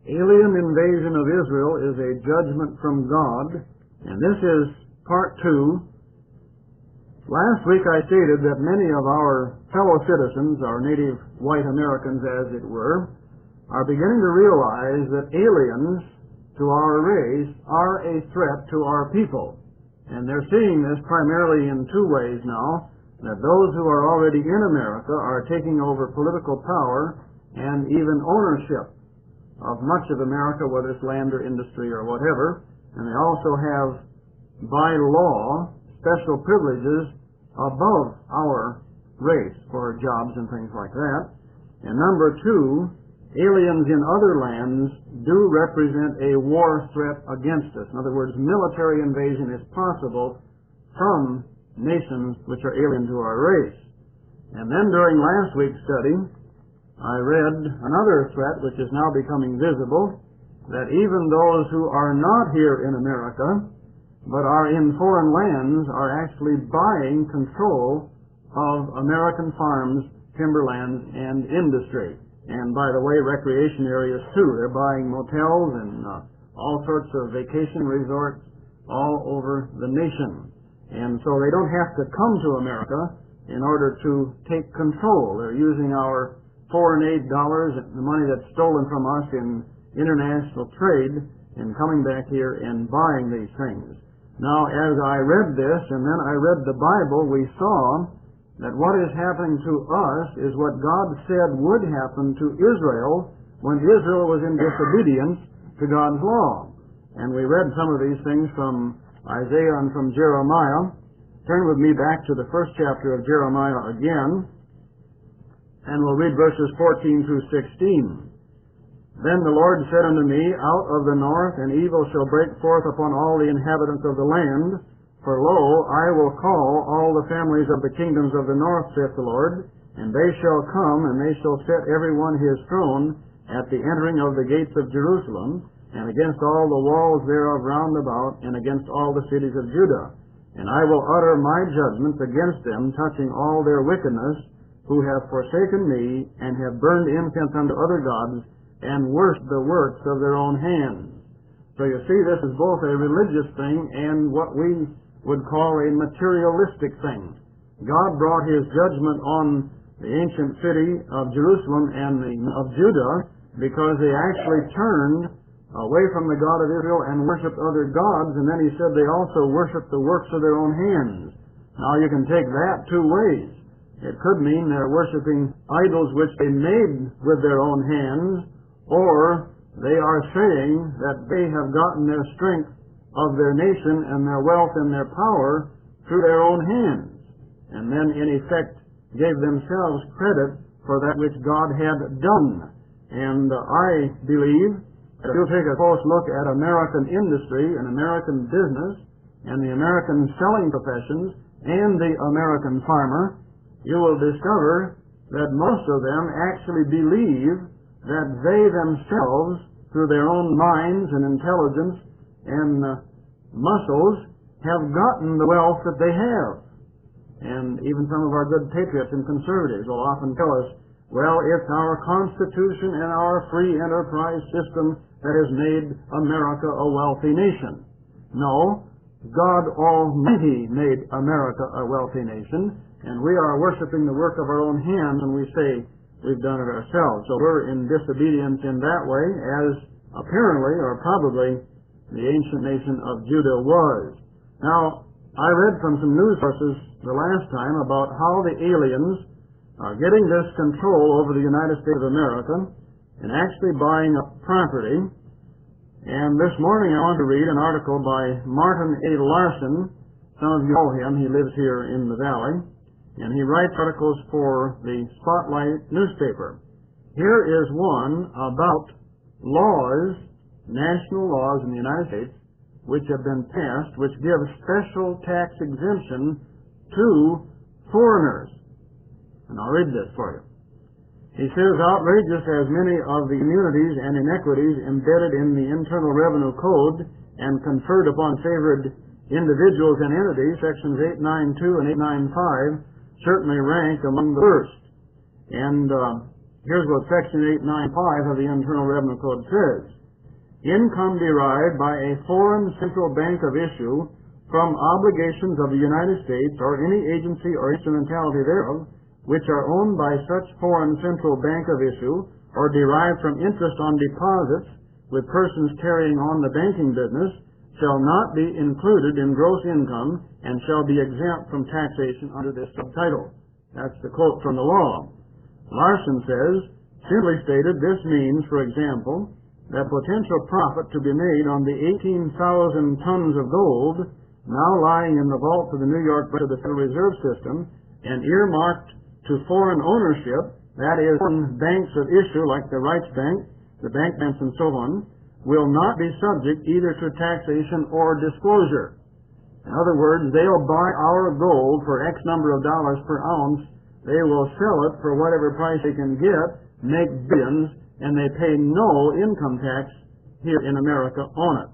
Alien invasion of Israel is a judgment from God, and this is part 2. Last week I stated that many of our fellow citizens, our native white Americans as it were, are beginning to realize that aliens to our race are a threat to our people. And they're seeing this primarily in two ways now, that those who are already in America are taking over political power and even ownership of much of America, whether it's land or industry or whatever, and they also have, by law, special privileges above our race for jobs and things like that. And number 2, aliens in other lands do represent a war threat against us. In other words, military invasion is possible from nations which are alien to our race. And then during last week's study, I read another threat which is now becoming visible, that even those who are not here in America, but are in foreign lands, are actually buying control of American farms, timberlands, and industry. And by the way, recreation areas too. They're buying motels and all sorts of vacation resorts all over the nation. And so they don't have to come to America in order to take control. They're using our foreign aid dollars, the money that's stolen from us in international trade, and coming back here and buying these things. Now, as I read this, and then I read the Bible, we saw that what is happening to us is what God said would happen to Israel when Israel was in disobedience to God's law. And we read some of these things from Isaiah and from Jeremiah. Turn with me back to the first chapter of Jeremiah again, and we'll read verses 14 through 16. Then the Lord said unto me, Out of the north an evil shall break forth upon all the inhabitants of the land. For lo, I will call all the families of the kingdoms of the north, saith the Lord, and they shall come, and they shall set every one his throne at the entering of the gates of Jerusalem, and against all the walls thereof round about, and against all the cities of Judah. And I will utter my judgments against them, touching all their wickedness, who have forsaken me, and have burned incense unto other gods, and worshipped the works of their own hands. So you see, this is both a religious thing and what we would call a materialistic thing. God brought His judgment on the ancient city of Jerusalem and of Judah because they actually turned away from the God of Israel and worshipped other gods, and then He said they also worshipped the works of their own hands. Now you can take that two ways. It could mean they're worshiping idols which they made with their own hands, or they are saying that they have gotten their strength of their nation and their wealth and their power through their own hands, and then in effect gave themselves credit for that which God had done. And I believe that if you'll take a close look at American industry and American business and the American selling professions and the American farmer, you will discover that most of them actually believe that they themselves, through their own minds and intelligence and muscles, have gotten the wealth that they have. And even some of our good patriots and conservatives will often tell us, well, it's our Constitution and our free enterprise system that has made America a wealthy nation. No, God Almighty made America a wealthy nation, and we are worshiping the work of our own hands when we say we've done it ourselves. So we're in disobedience in that way, as apparently or probably the ancient nation of Judah was. Now, I read from some news sources the last time about how the aliens are getting this control over the United States of America and actually buying up property. And this morning I want to read an article by Martin A. Larson. Some of you know him. He lives here in the Valley. And he writes articles for the Spotlight newspaper. Here is one about laws, national laws in the United States, which have been passed, which give special tax exemption to foreigners. And I'll read this for you. He says, outrageous as many of the immunities and inequities embedded in the Internal Revenue Code and conferred upon favored individuals and entities, sections 892 and 895, certainly rank among the worst. And Here's what Section 895 of the Internal Revenue Code says. Income derived by a foreign central bank of issue from obligations of the United States or any agency or instrumentality thereof, which are owned by such foreign central bank of issue, or derived from interest on deposits with persons carrying on the banking business, shall not be included in gross income and shall be exempt from taxation under this subtitle. That's the quote from the law. Larson says, simply stated, this means, for example, that potential profit to be made on the 18,000 tons of gold now lying in the vaults of the New York Federal Reserve System and earmarked to foreign ownership, that is, foreign banks of issue like the Reichsbank, the bank banks and so on, will not be subject either to taxation or disclosure. In other words, they'll buy our gold for X number of dollars per ounce. They will sell it for whatever price they can get, make billions, and they pay no income tax here in America on it.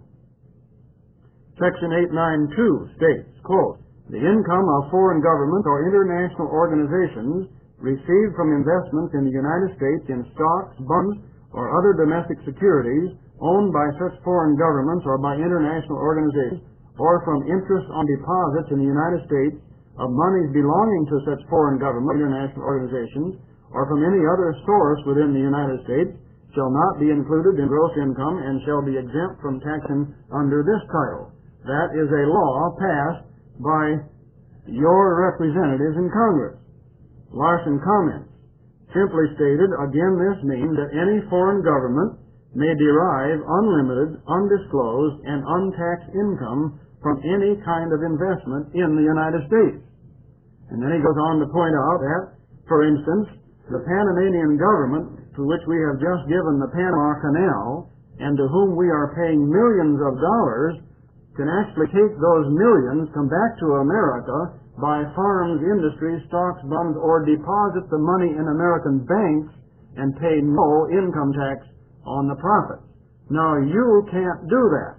Section 892 states, quote, the income of foreign governments or international organizations received from investments in the United States in stocks, bonds, or other domestic securities owned by such foreign governments or by international organizations, or from interest on deposits in the United States of monies belonging to such foreign government, international organizations, or from any other source within the United States, shall not be included in gross income and shall be exempt from taxation under this title. That is a law passed by your representatives in Congress. Larson comments, simply stated, again this means that any foreign government may derive unlimited, undisclosed, and untaxed income from any kind of investment in the United States. And then he goes on to point out that, for instance, the Panamanian government, to which we have just given the Panama Canal, and to whom we are paying millions of dollars, can actually take those millions, come back to America, buy farms, industries, stocks, bonds, or deposit the money in American banks and pay no income tax on the profits. Now, you can't do that.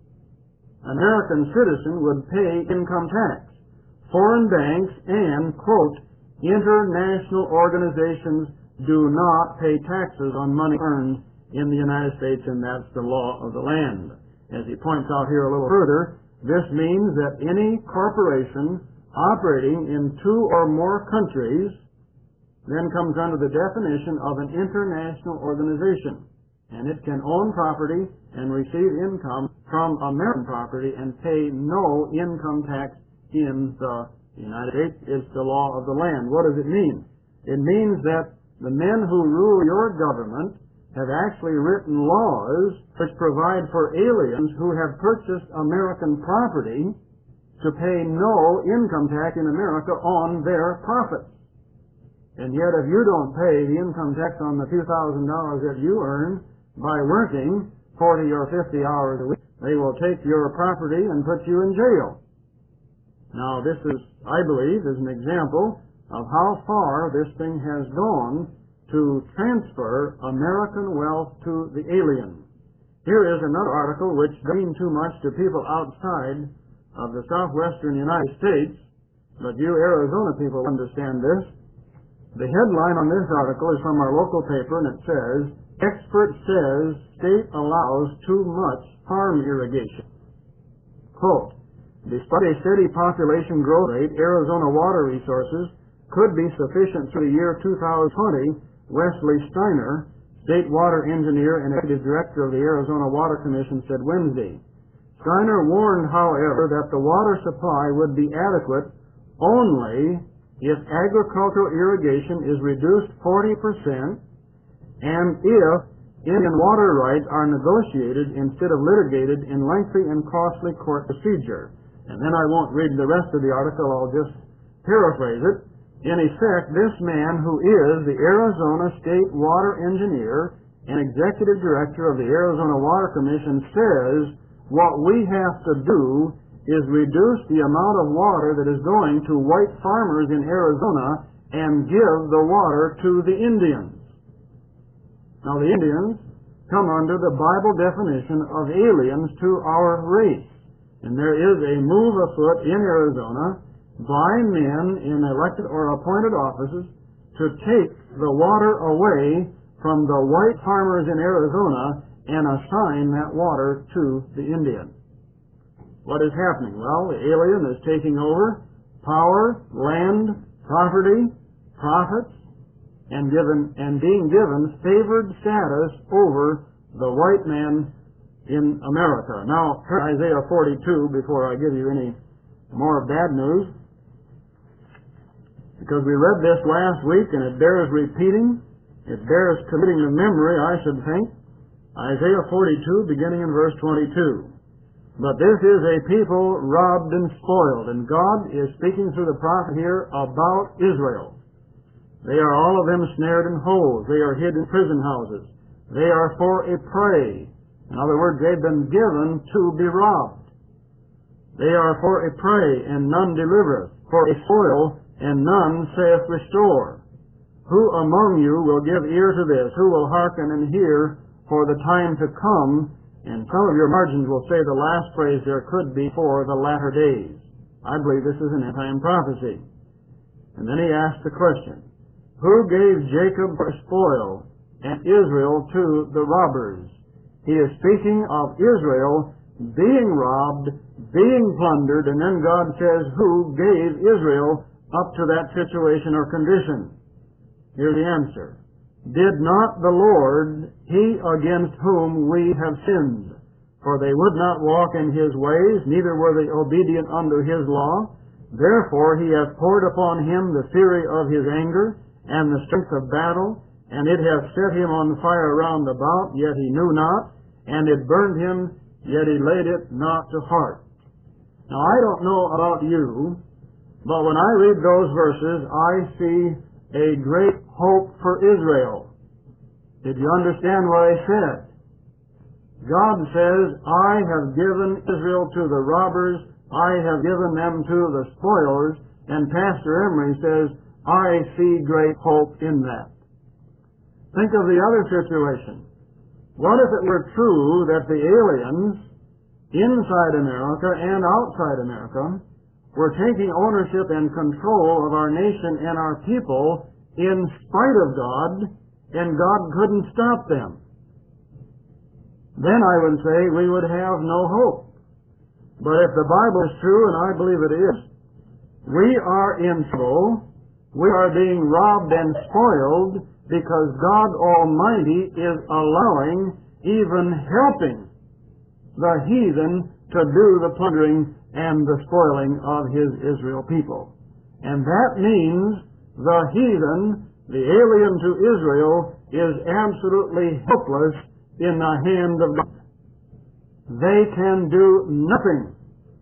American citizen would pay income tax. Foreign banks and, quote, international organizations do not pay taxes on money earned in the United States, and that's the law of the land. As he points out here a little further, this means that any corporation operating in two or more countries then comes under the definition of an international organization, and it can own property and receive income from American property and pay no income tax in the United States. It's the law of the land. What does it mean? It means that the men who rule your government have actually written laws which provide for aliens who have purchased American property to pay no income tax in America on their profits. And yet if you don't pay the income tax on the few $1,000s that you earn by working 40 or 50 hours a week, they will take your property and put you in jail. Now this is, I believe, is an example of how far this thing has gone to transfer American wealth to the alien. Here is another article which doesn't mean too much to people outside of the southwestern United States, but you Arizona people understand this. The headline on this article is from our local paper, and it says, expert says state allows too much farm irrigation. Quote, despite a steady population growth rate, Arizona water resources could be sufficient through the year 2020, Wesley Steiner, state water engineer and executive director of the Arizona Water Commission, said Wednesday. Steiner warned, however, that the water supply would be adequate only if agricultural irrigation is reduced 40% and if Indian water rights are negotiated instead of litigated in lengthy and costly court procedure. And then I won't read the rest of the article, I'll just paraphrase it. In effect, this man, who is the Arizona State Water Engineer and Executive Director of the Arizona Water Commission, says what we have to do is reduce the amount of water that is going to white farmers in Arizona and give the water to the Indians. Now, the Indians come under the Bible definition of aliens to our race. And there is a move afoot in Arizona by men in elected or appointed offices to take the water away from the white farmers in Arizona and assign that water to the Indian. What is happening? Well, the alien is taking over power, land, property, profits, and being given favored status over the white man in America. Now, Isaiah 42, before I give you any more bad news, because we read this last week and it bears repeating, it bears committing to memory, I should think. Isaiah 42, beginning in verse 22. But this is a people robbed and spoiled, and God is speaking through the prophet here about Israel. They are all of them snared in holes. They are hid in prison houses. They are for a prey. In other words, they've been given to be robbed. They are for a prey, and none delivereth, for a spoil, and none saith restore. Who among you will give ear to this? Who will hearken and hear for the time to come? And some of your margins will say the last phrase there could be for the latter days. I believe this is an end-time prophecy. And then he asked the question, who gave Jacob for spoil and Israel to the robbers? He is speaking of Israel being robbed, being plundered, and then God says, who gave Israel up to that situation or condition? Here's the answer. Did not the Lord, he against whom we have sinned? For they would not walk in his ways, neither were they obedient unto his law. Therefore he hath poured upon him the fury of his anger, and the strength of battle, and it hath set him on fire round about, yet he knew not, and it burned him, yet he laid it not to heart. Now I don't know about you, but when I read those verses, I see a great hope for Israel. Did you understand what I said? God says, I have given Israel to the robbers, I have given them to the spoilers, and Pastor Emery says, I see great hope in that. Think of the other situation. What if it were true that the aliens inside America and outside America were taking ownership and control of our nation and our people in spite of God, and God couldn't stop them? Then I would say we would have no hope. But if the Bible is true, and I believe it is, we are in trouble. We are being robbed and spoiled because God Almighty is allowing, even helping, the heathen to do the plundering and the spoiling of his Israel people. And that means the heathen, the alien to Israel, is absolutely helpless in the hand of God. They can do nothing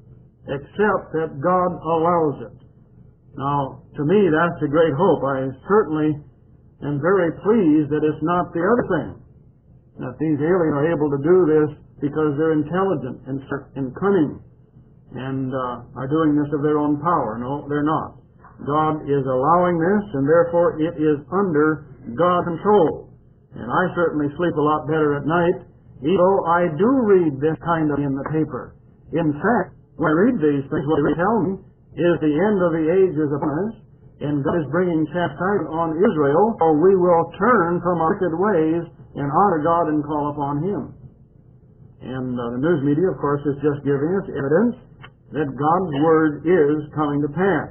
except that God allows it. Now, to me, that's a great hope. I certainly am very pleased that it's not the other thing, that these aliens are able to do this because they're intelligent and cunning and are doing this of their own power. No, they're not. God is allowing this, and therefore it is under God's control. And I certainly sleep a lot better at night, even though I do read this kind of in the paper. In fact, when I read these things, what they tell me is the end of the age is upon us, and God is bringing chastisement on Israel, or we will turn from our wicked ways and honor God and call upon Him. And the news media, of course, is just giving us evidence that God's Word is coming to pass.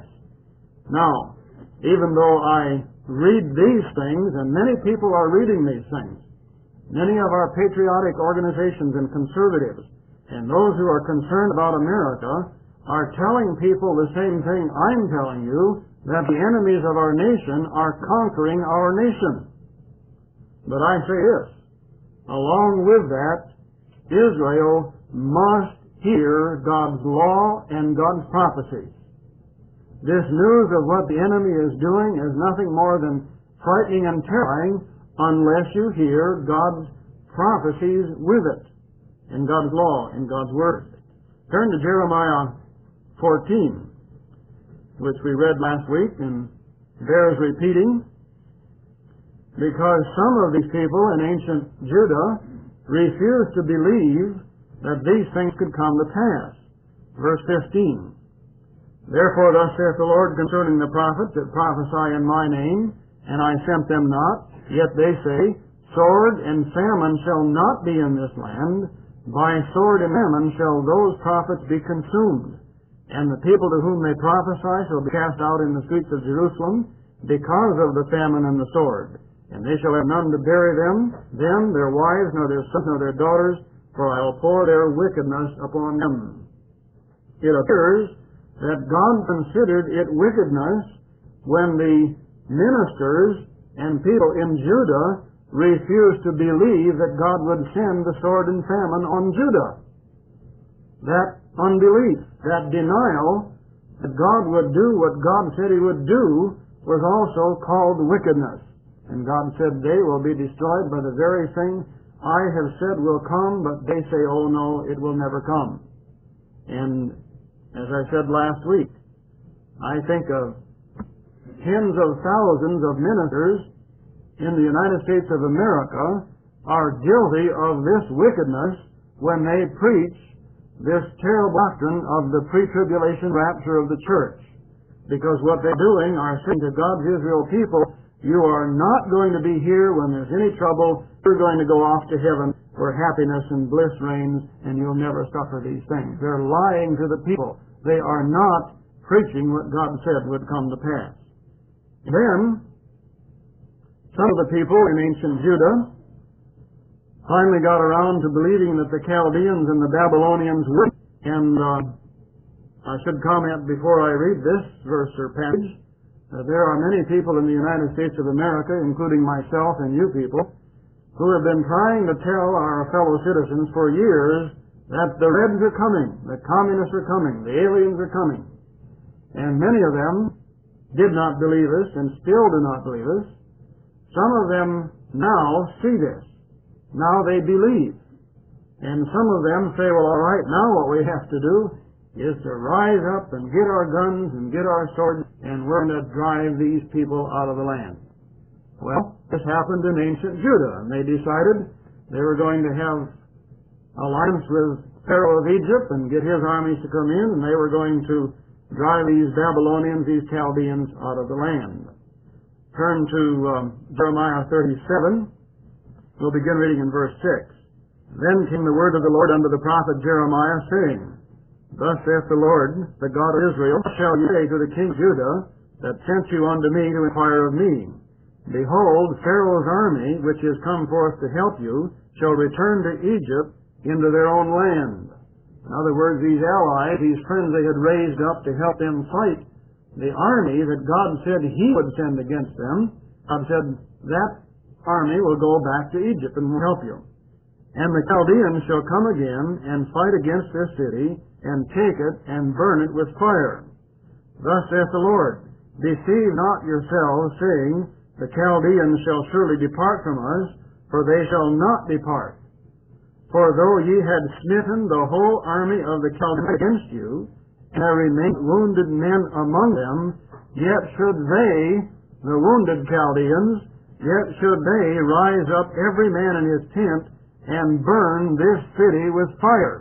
Now, even though I read these things, and many people are reading these things, many of our patriotic organizations and conservatives, and those who are concerned about America, are telling people the same thing I'm telling you, that the enemies of our nation are conquering our nation. But I say this, along with that, Israel must hear God's law and God's prophecies. This news of what the enemy is doing is nothing more than frightening and terrifying unless you hear God's prophecies with it, in God's law, in God's Word. Turn to Jeremiah 14, which we read last week and bears repeating, because some of these people in ancient Judah refused to believe that these things could come to pass. Verse 15, Therefore thus saith the Lord concerning the prophets that prophesy in my name, and I sent them not. Yet they say, sword and famine shall not be in this land. By sword and famine shall those prophets be consumed. And the people to whom they prophesy shall be cast out in the streets of Jerusalem because of the famine and the sword. And they shall have none to bury them, their wives, nor their sons, nor their daughters, for I will pour their wickedness upon them. It appears that God considered it wickedness when the ministers and people in Judah refused to believe that God would send the sword and famine on Judah. That unbelief, that denial that God would do what God said He would do was also called wickedness. And God said they will be destroyed by the very thing I have said will come, but they say, oh no, it will never come. And as I said last week, I think of tens of thousands of ministers in the United States of America are guilty of this wickedness when they preach this terrible doctrine of the pre-tribulation rapture of the church. Because what they're doing are saying to God's Israel people, you are not going to be here when there's any trouble. You're going to go off to heaven where happiness and bliss reigns, and you'll never suffer these things. They're lying to the people. They are not preaching what God said would come to pass. Then, some of the people in ancient Judah finally got around to believing that the Chaldeans and the Babylonians were. And I should comment before I read this verse or passage. There are many people in the United States of America, including myself and you people, who have been trying to tell our fellow citizens for years that the Reds are coming, the Communists are coming, the aliens are coming. And many of them did not believe us and still do not believe us. Some of them now see this. Now they believe. And some of them say, well, all right, now what we have to do is to rise up and get our guns and get our swords, and we're going to drive these people out of the land. Well, this happened in ancient Judah, and they decided they were going to have alliance with Pharaoh of Egypt and get his armies to come in, and they were going to drive these Babylonians, these Chaldeans, out of the land. Turn to Jeremiah 37. We'll begin reading in verse 6. Then came the word of the Lord unto the prophet Jeremiah, saying, Thus saith the Lord, the God of Israel, shall you say to the king of Judah, that sent you unto me to inquire of me, Behold, Pharaoh's army, which is come forth to help you, shall return to Egypt into their own land. In other words, these allies, these friends they had raised up to help them fight the army that God said He would send against them, God said, that army will go back to Egypt and will help you. And the Chaldeans shall come again and fight against this city, and take it, and burn it with fire. Thus saith the Lord, Deceive not yourselves, saying, The Chaldeans shall surely depart from us, for they shall not depart. For though ye had smitten the whole army of the Chaldeans against you, and there remained wounded men among them, yet should they, the wounded Chaldeans, yet should they rise up every man in his tent, and burn this city with fire.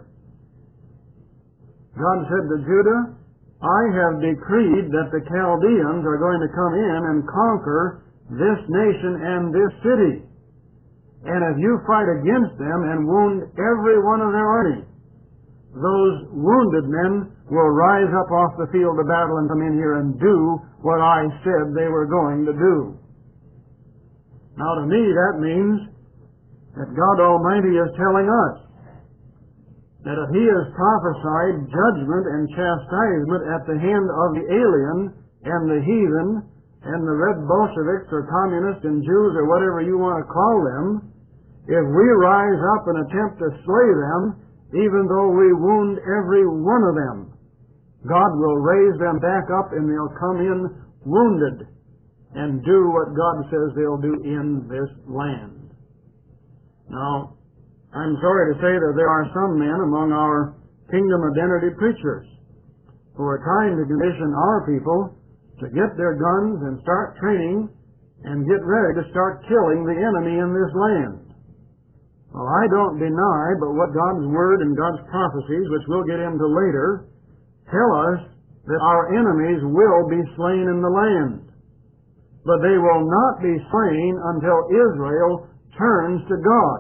God said to Judah, I have decreed that the Chaldeans are going to come in and conquer this nation and this city. And if you fight against them and wound every one of their army, those wounded men will rise up off the field of battle and come in here and do what I said they were going to do. Now to me that means that God Almighty is telling us that if He has prophesied judgment and chastisement at the hand of the alien and the heathen and the red Bolsheviks or communists and Jews or whatever you want to call them, if we rise up and attempt to slay them, even though we wound every one of them, God will raise them back up and they'll come in wounded and do what God says they'll do in this land. Now, I'm sorry to say that there are some men among our kingdom identity preachers who are trying to condition our people to get their guns and start training and get ready to start killing the enemy in this land. Well, I don't deny, but what God's Word and God's prophecies, which we'll get into later, tell us that our enemies will be slain in the land. but they will not be slain until Israel turns to God.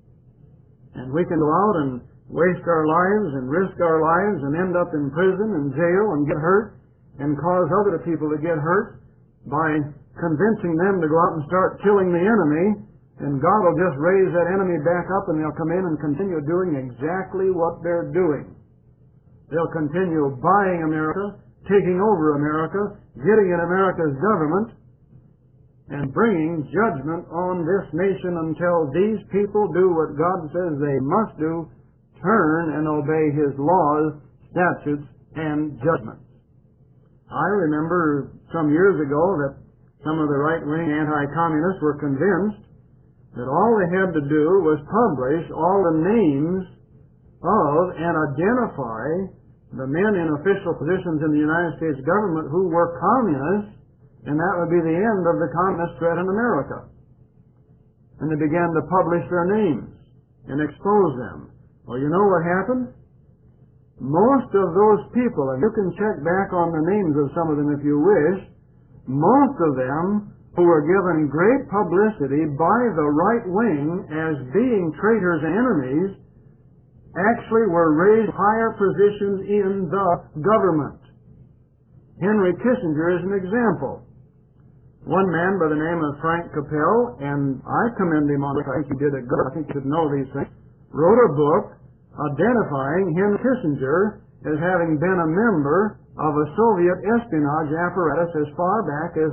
And we can go out and waste our lives and risk our lives and end up in prison and jail and get hurt and cause other people to get hurt by convincing them to go out and start killing the enemy, and God will just raise that enemy back up and they'll come in and continue doing exactly what they're doing. They'll continue buying America, taking over America, getting in America's government, and bringing judgment on this nation until these people do what God says they must do, turn and obey His laws, statutes, and judgments. I remember some years ago that some of the right-wing anti-communists were convinced that all they had to do was publish all the names of and identify the men in official positions in the United States government who were communists, and that would be the end of the communist threat in America. And they began to publish their names and expose them. Well, you know what happened? Most of those people, and you can check back on the names of some of them if you wish, most of them who were given great publicity by the right wing as being traitors and enemies actually were raised higher positions in the government. Henry Kissinger is an example. One man by the name of Frank Capel, and I commend him on this, I think he did it good, I think you should know these things, wrote a book identifying Henry Kissinger as having been a member of a Soviet espionage apparatus as far back as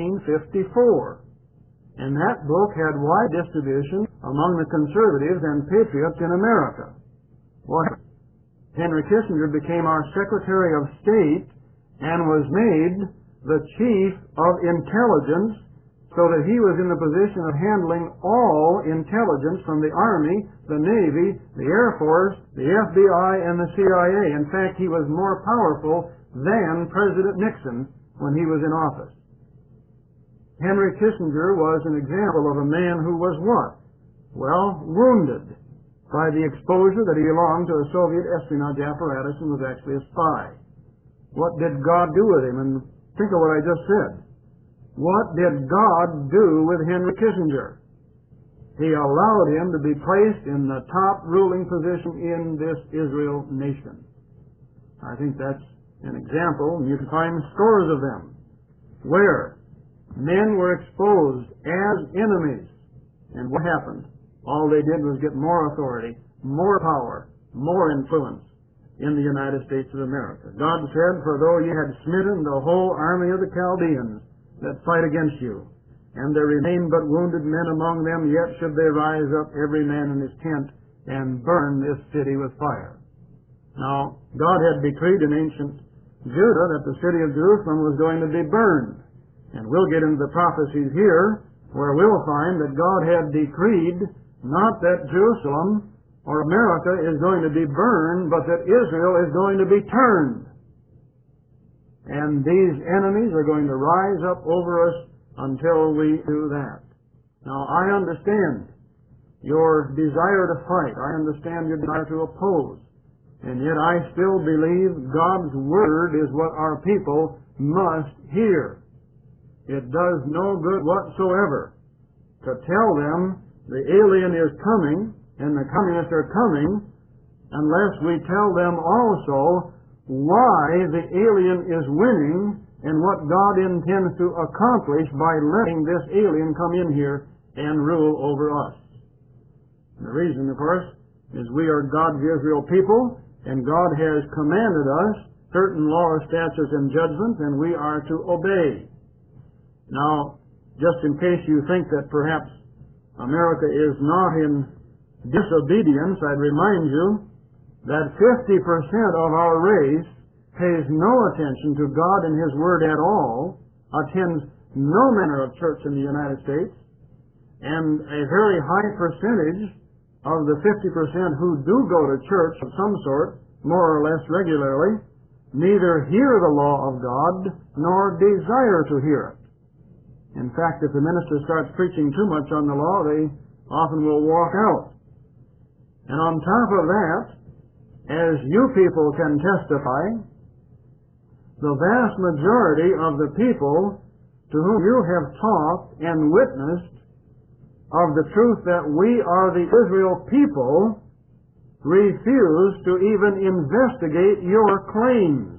1954. And that book had wide distribution among the conservatives and patriots in America. Well, Henry Kissinger became our Secretary of State and was made the Chief of Intelligence, so that he was in the position of handling all intelligence from the Army, the Navy, the Air Force, the FBI, and the CIA. In fact, he was more powerful than President Nixon when he was in office. Henry Kissinger was an example of a man who was what? Well, wounded by the exposure that he belonged to a Soviet espionage apparatus and was actually a spy. What did God do with him? And think of what I just said. What did God do with Henry Kissinger? He allowed him to be placed in the top ruling position in this Israel nation. I think that's an example, and you can find scores of them, where men were exposed as enemies. And what happened? All they did was get more authority, more power, more influence in the United States of America. God said, "For though ye had smitten the whole army of the Chaldeans that fight against you, and there remain but wounded men among them, yet should they rise up every man in his tent and burn this city with fire." Now, God had decreed in ancient Judah that the city of Jerusalem was going to be burned. And we'll get into the prophecies here, where we'll find that God had decreed not that Jerusalem or America is going to be burned, but that Israel is going to be turned. And these enemies are going to rise up over us until we do that. Now, I understand your desire to fight. I understand your desire to oppose. And yet I still believe God's Word is what our people must hear. It does no good whatsoever to tell them the alien is coming and the communists are coming unless we tell them also why the alien is winning and what God intends to accomplish by letting this alien come in here and rule over us. And the reason, of course, is we are God's Israel people, and God has commanded us certain laws, statutes, and judgments, and we are to obey. Now, just in case you think that perhaps America is not in disobedience, I'd remind you that 50% of our race pays no attention to God and His Word at all, attends no manner of church in the United States, and a very high percentage of the 50% who do go to church of some sort, more or less regularly, neither hear the law of God nor desire to hear it. In fact, if the minister starts preaching too much on the law, they often will walk out. And on top of that, as you people can testify, the vast majority of the people to whom you have taught and witnessed of the truth that we are the Israel people, refuse to even investigate your claims.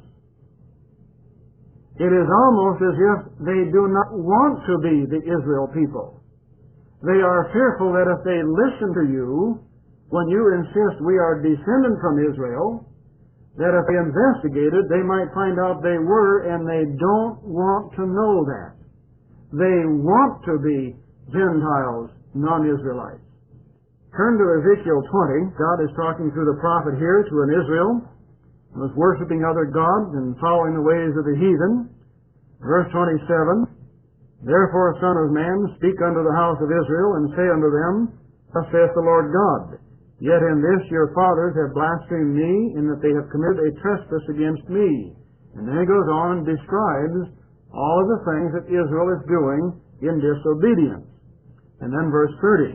It is almost as if they do not want to be the Israel people. They are fearful that if they listen to you, when you insist we are descended from Israel, that if they investigated, they might find out they were, and they don't want to know that. They want to be Gentiles, non-Israelites. Turn to Ezekiel 20. God is talking through the prophet here to an Israel who was worshiping other gods and following the ways of the heathen. Verse 27, Therefore, Son of man, speak unto the house of Israel, and say unto them, Thus saith the Lord God, Yet in this your fathers have blasphemed me, in that they have committed a trespass against me. And then he goes on and describes all of the things that Israel is doing in disobedience. And then verse 30,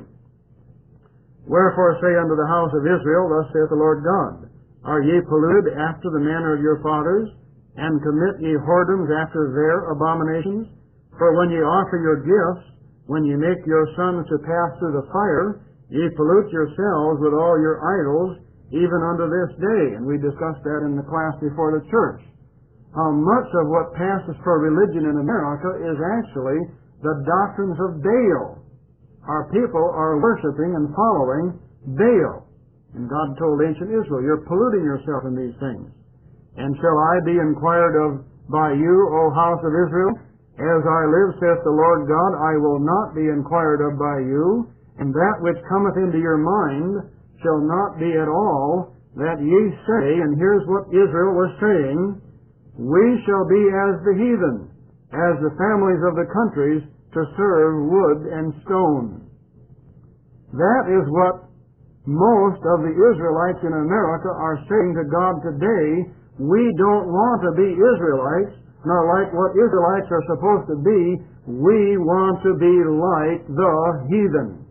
Wherefore say unto the house of Israel, Thus saith the Lord God, Are ye polluted after the manner of your fathers, and commit ye whoredoms after their abominations? For when ye offer your gifts, when ye make your sons to pass through the fire, ye pollute yourselves with all your idols, even unto this day. And we discussed that in the class before the church. How much of what passes for religion in America is actually the doctrines of Baal. Our people are worshiping and following Baal. And God told ancient Israel, You're polluting yourself in these things. And shall I be inquired of by you, O house of Israel? As I live, saith the Lord God, I will not be inquired of by you, and that which cometh into your mind shall not be at all that ye say, and here's what Israel was saying, We shall be as the heathen, as the families of the countries, to serve wood and stone. That is what most of the Israelites in America are saying to God today. We don't want to be Israelites, nor like what Israelites are supposed to be. We want to be like the heathen.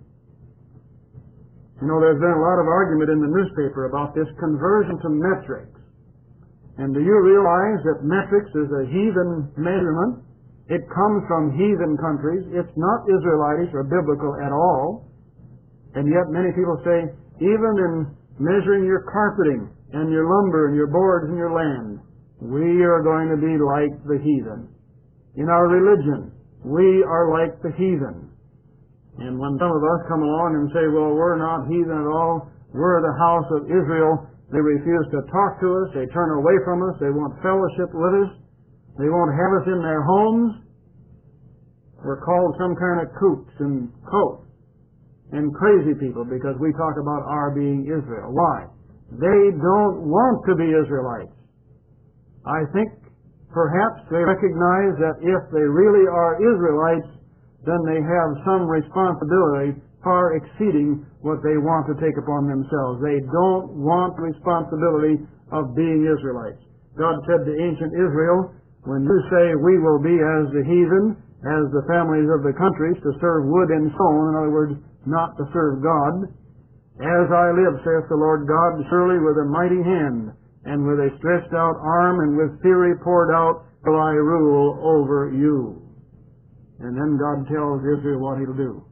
You know, there's been a lot of argument in the newspaper about this conversion to metrics. And do you realize that metrics is a heathen measurement? It comes from heathen countries. It's not Israelitish or biblical at all. And yet many people say, even in measuring your carpeting and your lumber and your boards and your land, we are going to be like the heathen. In our religion, we are like the heathen. And when some of us come along and say, well, we're not heathen at all, we're the house of Israel, they refuse to talk to us, they turn away from us, they want fellowship with us, they won't have us in their homes. We're called some kind of kooks and coats and crazy people because we talk about our being Israel. Why? They don't want to be Israelites. I think perhaps they recognize that if they really are Israelites, then they have some responsibility far exceeding what they want to take upon themselves. They don't want the responsibility of being Israelites. God said to ancient Israel, when you say we will be as the heathen, as the families of the countries, to serve wood and stone, in other words, not to serve God, as I live, saith the Lord God, surely with a mighty hand, and with a stretched out arm, and with fury poured out, will I rule over you. And then God tells Israel what He'll do.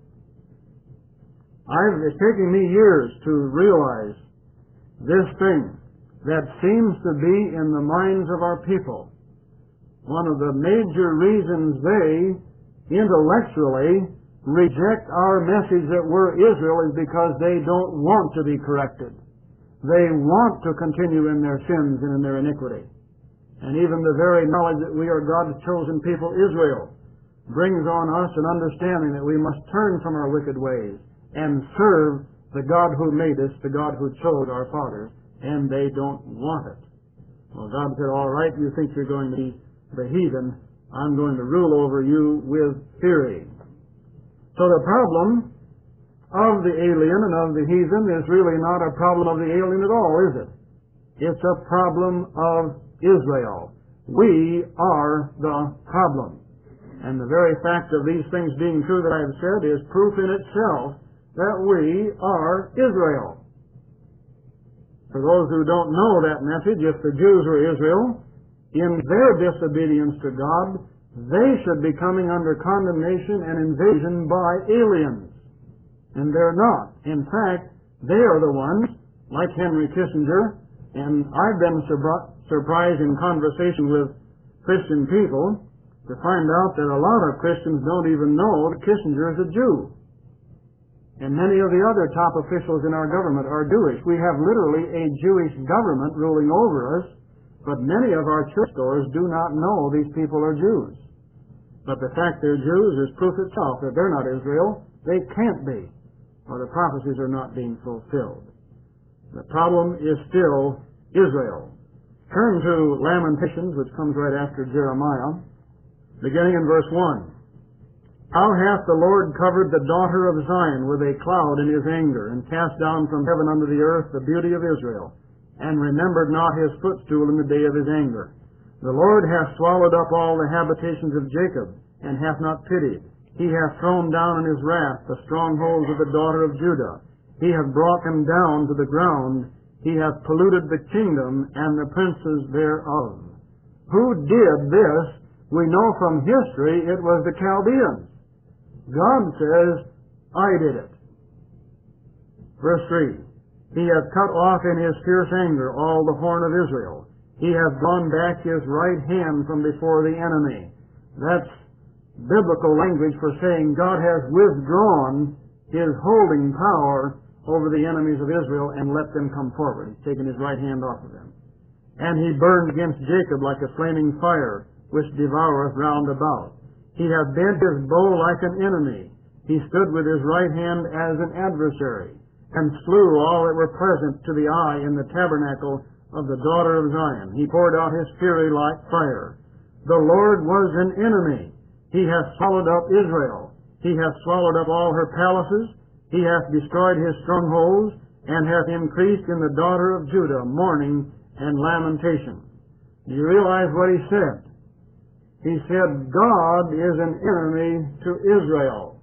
It's taken me years to realize this thing that seems to be in the minds of our people. One of the major reasons they intellectually reject our message that we're Israel is because they don't want to be corrected. They want to continue in their sins and in their iniquity. And even the very knowledge that we are God's chosen people, Israel, brings on us an understanding that we must turn from our wicked ways and serve the God who made us, the God who chose our fathers, and they don't want it. Well, God said, all right, you think you're going to be the heathen, I'm going to rule over you with fury. So the problem of the alien and of the heathen is really not a problem of the alien at all, is it? It's a problem of Israel. We are the problem. And the very fact of these things being true that I have said is proof in itself that we are Israel. For those who don't know that message, if the Jews were Israel, in their disobedience to God, they should be coming under condemnation and invasion by aliens. And they're not. In fact, they are the ones, like Henry Kissinger, and I've been surprised in conversation with Christian people to find out that a lot of Christians don't even know that Kissinger is a Jew. And many of the other top officials in our government are Jewish. We have literally a Jewish government ruling over us, but many of our churchgoers do not know these people are Jews. But the fact they're Jews is proof itself that they're not Israel. They can't be, or the prophecies are not being fulfilled. The problem is still Israel. Turn to Lamentations, which comes right after Jeremiah, beginning in verse 1. How hath the Lord covered the daughter of Zion with a cloud in his anger, and cast down from heaven unto the earth the beauty of Israel, and remembered not his footstool in the day of his anger. The Lord hath swallowed up all the habitations of Jacob, and hath not pitied. He hath thrown down in his wrath the strongholds of the daughter of Judah. He hath brought them down to the ground. He hath polluted the kingdom and the princes thereof. Who did this? We know from history it was the Chaldeans. God says, I did it. Verse 3. He hath cut off in his fierce anger all the horn of Israel. He hath drawn back his right hand from before the enemy. That's biblical language for saying God has withdrawn his holding power over the enemies of Israel and let them come forward. He's taken his right hand off of them. And he burned against Jacob like a flaming fire, which devoureth round about. He hath bent his bow like an enemy. He stood with his right hand as an adversary, and slew all that were present to the eye in the tabernacle of the daughter of Zion. He poured out his fury like fire. The Lord was an enemy. He hath swallowed up Israel. He hath swallowed up all her palaces. He hath destroyed his strongholds, and hath increased in the daughter of Judah mourning and lamentation. Do you realize what he said? He said, God is an enemy to Israel.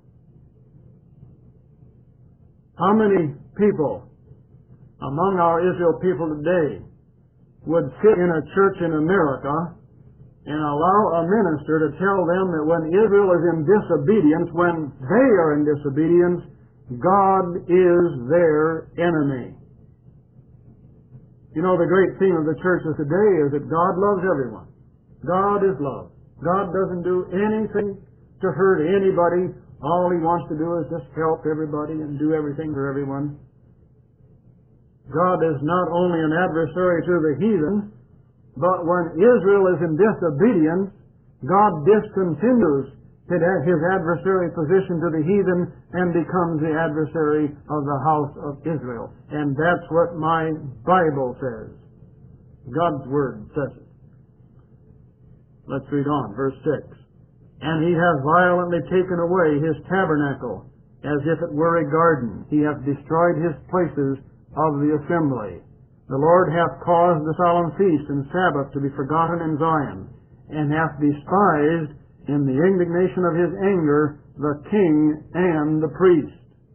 How many people among our Israel people today would sit in a church in America and allow a minister to tell them that when Israel is in disobedience, when they are in disobedience, God is their enemy? You know, the great theme of the church of today is that God loves everyone. God is love. God doesn't do anything to hurt anybody. All he wants to do is just help everybody and do everything for everyone. God is not only an adversary to the heathen, but when Israel is in disobedience, God discontinues his adversary position to the heathen and becomes the adversary of the house of Israel. And that's what my Bible says. God's Word says it. Let's read on, verse 6. And he hath violently taken away his tabernacle, as if it were a garden. He hath destroyed his places of the assembly. The Lord hath caused the solemn feast and Sabbath to be forgotten in Zion, and hath despised in the indignation of his anger the king and the priest.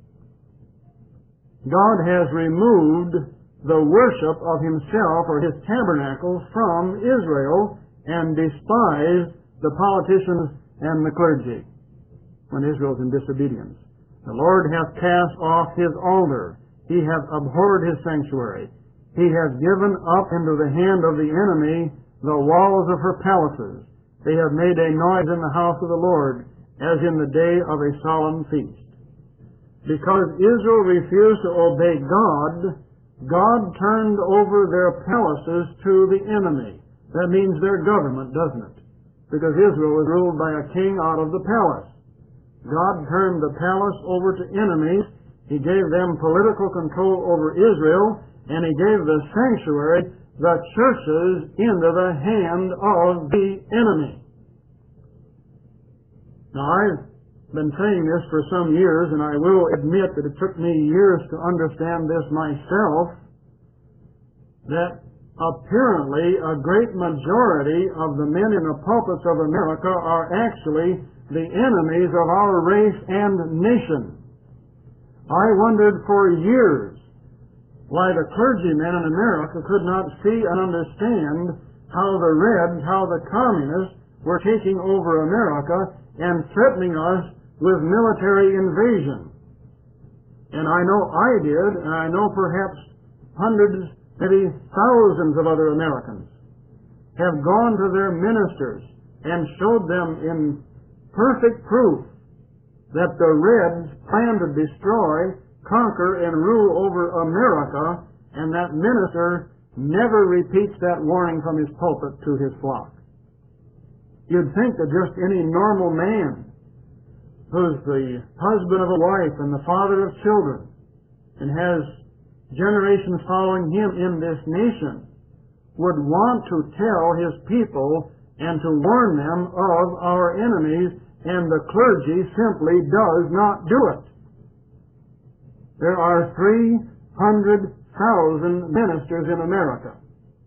God has removed the worship of himself or his tabernacle from Israel and despised the politicians and the clergy when Israel is in disobedience. The Lord hath cast off his altar. He hath abhorred his sanctuary. He hath given up into the hand of the enemy the walls of her palaces. They have made a noise in the house of the Lord, as in the day of a solemn feast. Because Israel refused to obey God, God turned over their palaces to the enemy. That means their government, doesn't it? Because Israel was ruled by a king out of the palace. God turned the palace over to enemies. He gave them political control over Israel, and he gave the sanctuary, the churches, into the hand of the enemy. Now, I've been saying this for some years, and I will admit that it took me years to understand this myself, that apparently a great majority of the men in the pulpits of America are actually the enemies of our race and nation. I wondered for years why the clergymen in America could not see and understand how the Reds, how the communists were taking over America and threatening us with military invasion. And I know I did, and I know perhaps hundreds, maybe thousands of other Americans have gone to their ministers and showed them in perfect proof that the Reds plan to destroy, conquer, and rule over America, and that minister never repeats that warning from his pulpit to his flock. You'd think that just any normal man who's the husband of a wife and the father of children and has generations following him in this nation would want to tell his people and to warn them of our enemies, and the clergy simply does not do it. There are 300,000 ministers in America.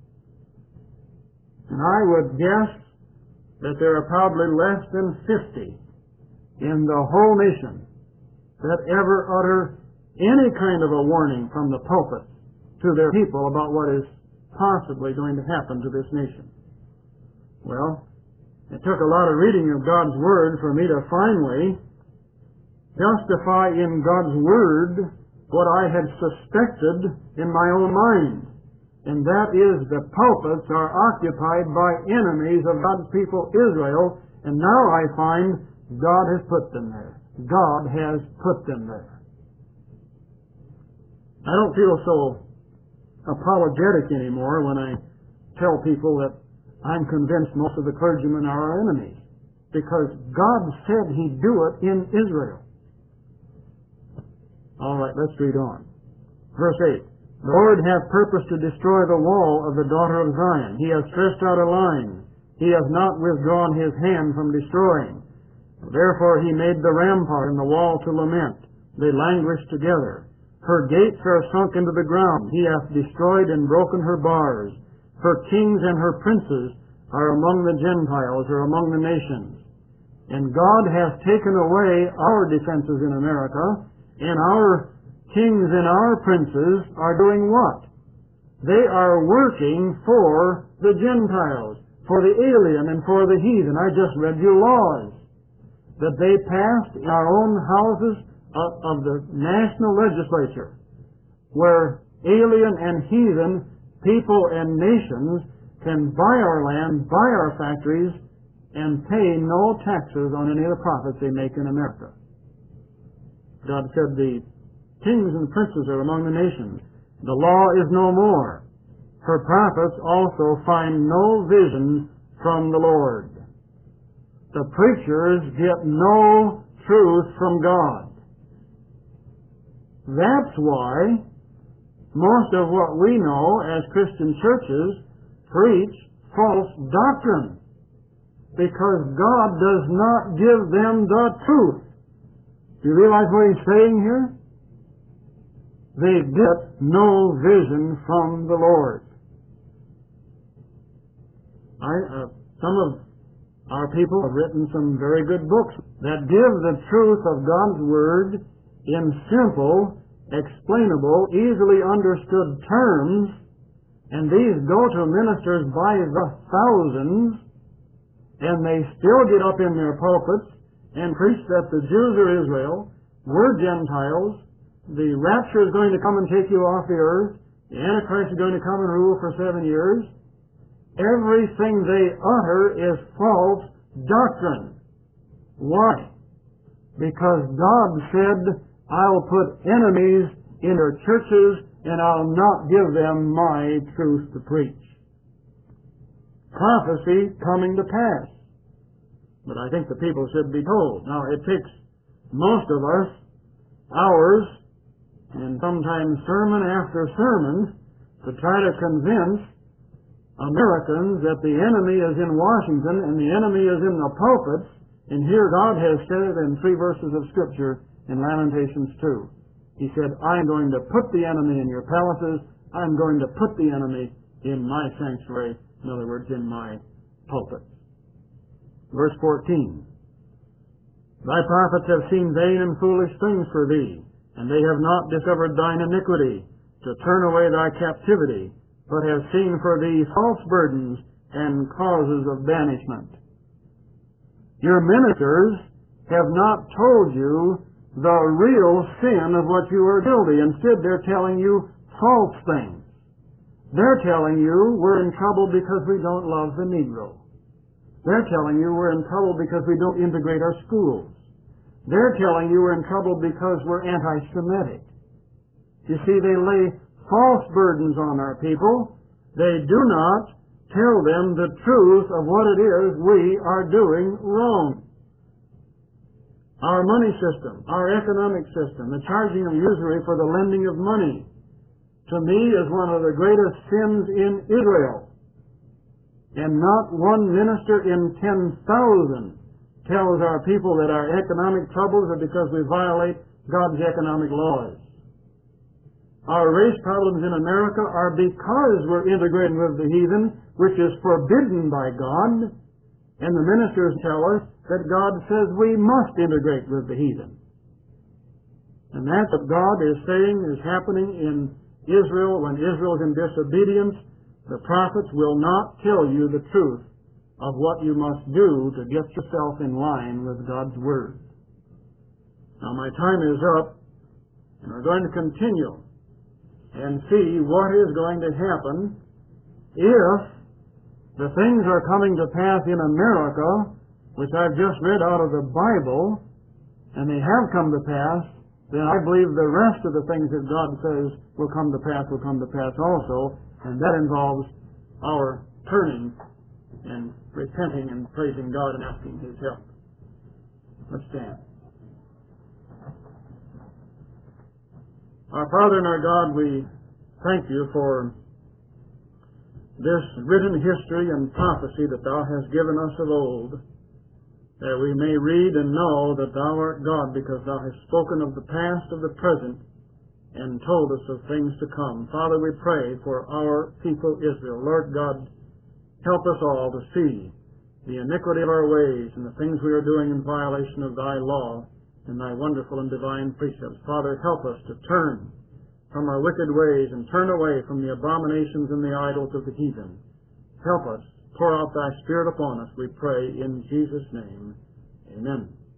And I would guess that there are probably less than 50 in the whole nation that ever utter any kind of a warning from the pulpit to their people about what is possibly going to happen to this nation. Well, it took a lot of reading of God's Word for me to finally justify in God's Word what I had suspected in my own mind. And that is the pulpits are occupied by enemies of God's people Israel, and now I find God has put them there. God has put them there. I don't feel so apologetic anymore when I tell people that I'm convinced most of the clergymen are our enemies, because God said He'd do it in Israel. All right, let's read on. Verse 8. The Lord hath purposed to destroy the wall of the daughter of Zion. He hath stretched out a line. He hath not withdrawn His hand from destroying. Therefore He made the rampart and the wall to lament. They languish together. Her gates are sunk into the ground. He hath destroyed and broken her bars. Her kings and her princes are among the Gentiles, or among the nations. And God hath taken away our defenses in America, and our kings and our princes are doing what? They are working for the Gentiles, for the alien and for the heathen. I just read you laws that they passed in our own houses of the national legislature, where alien and heathen people and nations can buy our land, buy our factories, and pay no taxes on any of the profits they make in America. God said the kings and princes are among the nations. The law is no more. Her prophets also find no vision from the Lord. The preachers get no truth from God. That's why most of what we know as Christian churches preach false doctrine, because God does not give them the truth. Do you realize what He's saying here? They get no vision from the Lord. Some of our people have written some very good books that give the truth of God's Word in simple, explainable, easily understood terms, and these go to ministers by the thousands, and they still get up in their pulpits and preach that the Jews are Israel, we're Gentiles, the rapture is going to come and take you off the earth, the Antichrist is going to come and rule for 7 years. Everything they utter is false doctrine. Why? Because God said, I'll put enemies in their churches and I'll not give them my truth to preach. Prophecy coming to pass. But I think the people should be told. Now, it takes most of us hours and sometimes sermon after sermon to try to convince Americans that the enemy is in Washington and the enemy is in the pulpits, and here God has said it in 3 verses of Scripture in Lamentations 2. He said, I'm going to put the enemy in your palaces, I'm going to put the enemy in my sanctuary, in other words, in my pulpit. Verse 14. Thy prophets have seen vain and foolish things for thee, and they have not discovered thine iniquity, to turn away thy captivity, but have seen for thee false burdens and causes of banishment. Your ministers have not told you the real sin of what you are guilty. Instead, they're telling you false things. They're telling you we're in trouble because we don't love the Negro. They're telling you we're in trouble because we don't integrate our schools. They're telling you we're in trouble because we're anti-Semitic. You see, they lay false burdens on our people. They do not tell them the truth of what it is we are doing wrong. Our money system, our economic system, the charging of usury for the lending of money, to me is one of the greatest sins in Israel. And not one minister in 10,000 tells our people that our economic troubles are because we violate God's economic laws. Our race problems in America are because we're integrating with the heathen, which is forbidden by God. And the ministers tell us that God says we must integrate with the heathen. And that's what God is saying is happening in Israel. When Israel is in disobedience, the prophets will not tell you the truth of what you must do to get yourself in line with God's Word. Now my time is up, and we're going to continue and see what is going to happen if the things are coming to pass in America, which I've just read out of the Bible, and they have come to pass. Then I believe the rest of the things that God says will come to pass also, and that involves our turning and repenting and praising God and asking His help. Let's stand. Our Father and our God, we thank You for this written history and prophecy that Thou hast given us of old, that we may read and know that Thou art God, because Thou hast spoken of the past, of the present, and told us of things to come. Father, we pray for our people Israel. Lord God, help us all to see the iniquity of our ways and the things we are doing in violation of Thy law and Thy wonderful and divine precepts. Father, help us to turn from our wicked ways and turn away from the abominations and the idols of the heathen. Help us. Pour out Thy Spirit upon us, we pray in Jesus' name. Amen.